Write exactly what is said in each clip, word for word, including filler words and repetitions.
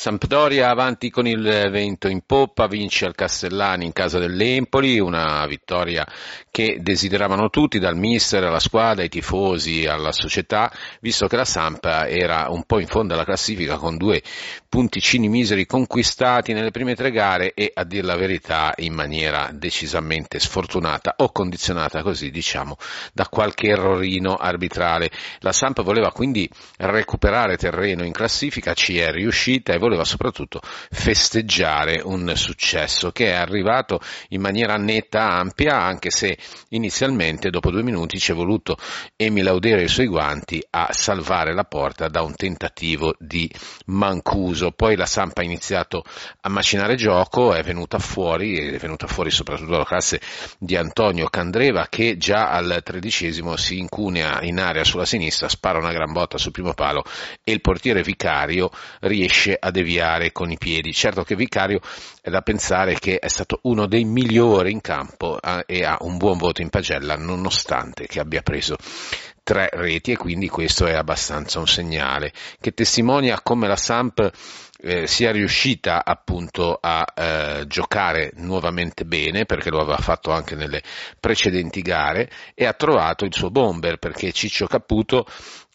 Sampdoria avanti con il vento in poppa, vince al Castellani in casa dell'Empoli, una vittoria che desideravano tutti, dal mister alla squadra, ai tifosi, alla società, visto che la Samp era un po' in fondo alla classifica con due punticini miseri conquistati nelle prime tre gare e, a dir la verità, in maniera decisamente sfortunata o condizionata, così diciamo, da qualche errorino arbitrale. La Samp voleva quindi recuperare terreno in classifica, ci è riuscita e voleva soprattutto festeggiare un successo che è arrivato in maniera netta, ampia, anche se inizialmente dopo due minuti ci è voluto Emile Audero e i suoi guanti a salvare la porta da un tentativo di Mancuso. Poi la Samp ha iniziato a macinare gioco, è venuta fuori, è venuta fuori soprattutto la classe di Antonio Candreva, che già al tredicesimo si incunea in area sulla sinistra, spara una gran botta sul primo palo e il portiere Vicario riesce a deviare con i piedi. Certo che Vicario è da pensare che è stato uno dei migliori in campo eh, e ha un buon voto in pagella, nonostante che abbia preso tre reti, e quindi questo è abbastanza un segnale che testimonia come la Samp eh, sia riuscita appunto a eh, giocare nuovamente bene, perché lo aveva fatto anche nelle precedenti gare, e ha trovato il suo bomber, perché Ciccio Caputo,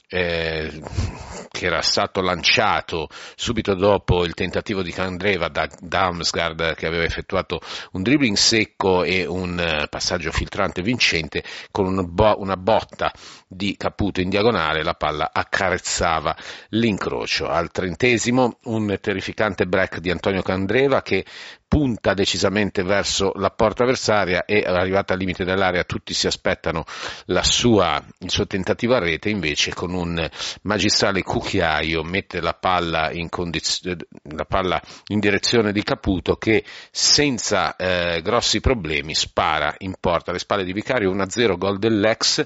Eh, che era stato lanciato subito dopo il tentativo di Candreva da Damsgaard, che aveva effettuato un dribbling secco e un uh, passaggio filtrante vincente, con un bo- una botta di Caputo in diagonale la palla accarezzava l'incrocio. Al trentesimo un terrificante break di Antonio Candreva che punta decisamente verso la porta avversaria e, arrivata al limite dell'area, tutti si aspettano la sua, il suo tentativo a rete, invece con un magistrale cucchiaio mette la palla in, condiz- la palla in direzione di Caputo, che senza eh, grossi problemi spara in porta alle spalle di Vicario. uno a zero, gol dell'ex.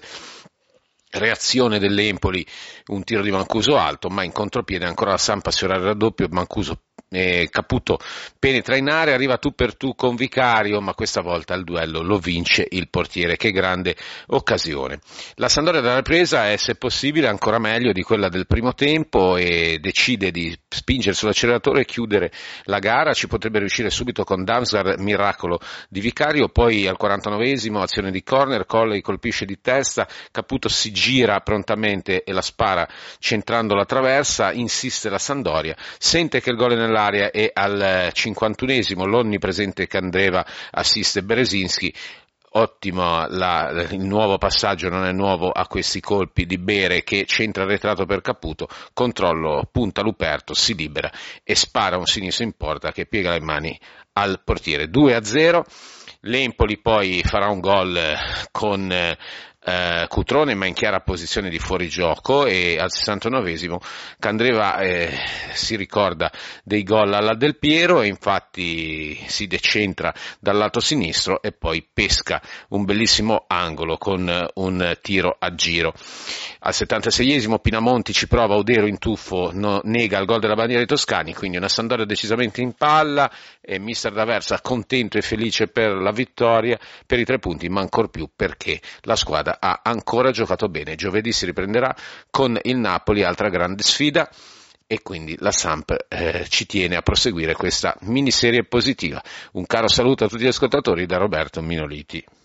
Reazione dell'Empoli, un tiro di Mancuso alto, ma in contropiede ancora la Samp sfiora il raddoppio. Mancuso eh, Caputo penetra in area, arriva tu per tu con Vicario, ma questa volta il duello lo vince il portiere. Che grande occasione. La Sampdoria della ripresa è, se possibile, ancora meglio di quella del primo tempo e decide di spingere sull'acceleratore e chiudere la gara. Ci potrebbe riuscire subito con Damsgaard, miracolo di Vicario. Poi al quarantanovesimo azione di corner, Colley colpisce di testa, Caputo si gira prontamente e la spara centrando la traversa. Insiste la Sampdoria, sente che il gol è nell'area e al cinquantunesimo l'onnipresente Candreva assiste Berezinski. Ottimo la, il nuovo passaggio, non è nuovo a questi colpi di Bere, che centra arretrato per Caputo, controllo, punta Luperto, si libera e spara un sinistro in porta che piega le mani al portiere. due a zero. L'Empoli poi farà un gol con eh, Cutrone, ma in chiara posizione di fuorigioco, e al sessantanovesimo Candreva eh, si ricorda dei gol alla Del Piero e infatti si decentra dal lato sinistro e poi pesca un bellissimo angolo con un tiro a giro. Al settantaseiesimo Pinamonti ci prova, Audero in tuffo no, nega il gol della bandiera dei toscani, quindi una Sampdoria decisamente in palla e mister D'Aversa contento e felice per la vittoria, per i tre punti, ma ancor più perché la squadra ha ancora giocato bene. Giovedì si riprenderà con il Napoli, altra grande sfida, e quindi la Samp eh, ci tiene a proseguire questa miniserie positiva. Un caro saluto a tutti gli ascoltatori da Roberto Minoliti.